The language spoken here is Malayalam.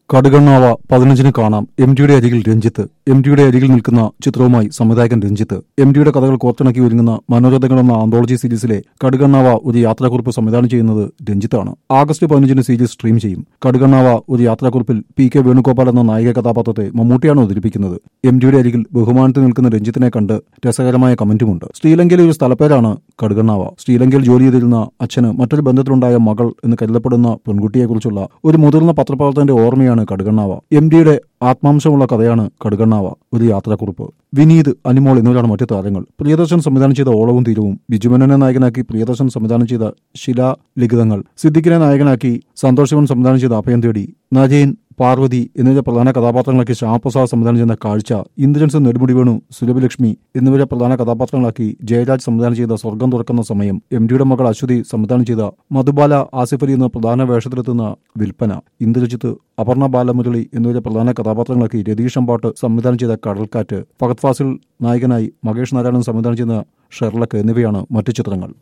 കടുകണ്ണാവ 15-ന് കാണാം. എം.ടിയുടെ അരികിൽ രഞ്ജിത്ത്. എം.ടിയുടെ അരികിൽ നിൽക്കുന്ന ചിത്രവുമായി സംവിധായകൻ രഞ്ജിത്ത്. എം.ടിയുടെ കഥകൾ കോർത്തിണക്കി ഒരുങ്ങുന്ന മനോരഥങ്ങൾ എന്ന ആന്തോളജി സീരീസിലെ കടുകണ്ണാവ ഒരു യാത്രാക്കുറിപ്പ് സംവിധാനം ചെയ്യുന്നത് രഞ്ജിത്താണ്. ആഗസ്റ്റ് 15-ന് സീരീസ് സ്ട്രീം ചെയ്യും. കടുകണ്ണാവ ഒരു യാത്രാക്കുറിപ്പിൽ പി.കെ. വേണുഗോപാൽ എന്ന നായിക കഥാപാത്രത്തെ മമ്മൂട്ടിയാണ് അവതരിപ്പിക്കുന്നത്. എം.ടിയുടെ അരികിൽ ബഹുമാനത്തിൽ നിൽക്കുന്ന രഞ്ജിത്തിനെ കണ്ട് രസകരമായ കമന്റുമുണ്ട്. ശ്രീലങ്കയിലെ ഒരു സ്ഥലപ്പേരാണ് കടുകണ്ണാവ. ശ്രീലങ്കയിൽ ജോലി ചെയ്തിരുന്ന അച്ഛന് മറ്റൊരു ബന്ധത്തിലുണ്ടായ മകൾ എന്ന് കരുതപ്പെടുന്ന പെൺകുട്ടിയെക്കുറിച്ചുള്ള ഒരു മുതിർന്ന പത്രപ്രവർത്തകന്റെ ഓർമ്മയാണ് കടുകണ്ണാവ. എം.ഡിയുടെ ആത്മാംശമുള്ള കഥയാണ് കടുകണ്ണാവ ഒരു യാത്രാക്കുറിപ്പ്. വിനീത്, അനിമോൾ എന്നിവരാണ് മറ്റു താരങ്ങൾ. പ്രിയദർശൻ സംവിധാനം ചെയ്ത ഓളവും തീരവും, ബിജുമേനോനെ നായകനാക്കി പ്രിയദർശൻ സംവിധാനം ചെയ്ത ശിലാലിഖിതങ്ങൾ, സിദ്ദിഖിനെ നായകനാക്കി സന്തോഷ് ശിവൻ സംവിധാനം ചെയ്ത അഭയം തേടി, നരേൻ, പാർവതി എന്നിവരെ പ്രധാന കഥാപാത്രങ്ങളാക്കി ശ്യാമപ്രസാദ് സംവിധാനം ചെയ്യുന്ന കാഴ്ച, ഇന്ദ്രൻസ്, നെടുമുടി വേണു, സുരഭിലക്ഷ്മി എന്നിവരെ പ്രധാന കഥാപാത്രങ്ങളാക്കി ജയരാജ് സംവിധാനം ചെയ്ത സ്വർഗം തുറക്കുന്ന സമയം, എം.ടിയുടെ മകൾ അശ്വതി സംവിധാനം ചെയ്ത മധുബാല, ആസിഫ് അലി എന്ന പ്രധാന വേഷത്തിലെത്തുന്ന വിൽപ്പന, ഇന്ദ്രജിത്ത്, അപർണ ബാലമുരളി എന്നിവരെ പ്രധാന കഥാപാത്രങ്ങളാക്കി രതീഷ് അമ്പാട്ട് സംവിധാനം ചെയ്ത കടൽക്കാറ്റ്, ഫഹദ് ഫാസിൽ നായകനായി മഹേഷ് നാരായണൻ സംവിധാനം ചെയ്യുന്ന ഷെർലക്ക് എന്നിവയാണ് മറ്റു ചിത്രങ്ങൾ.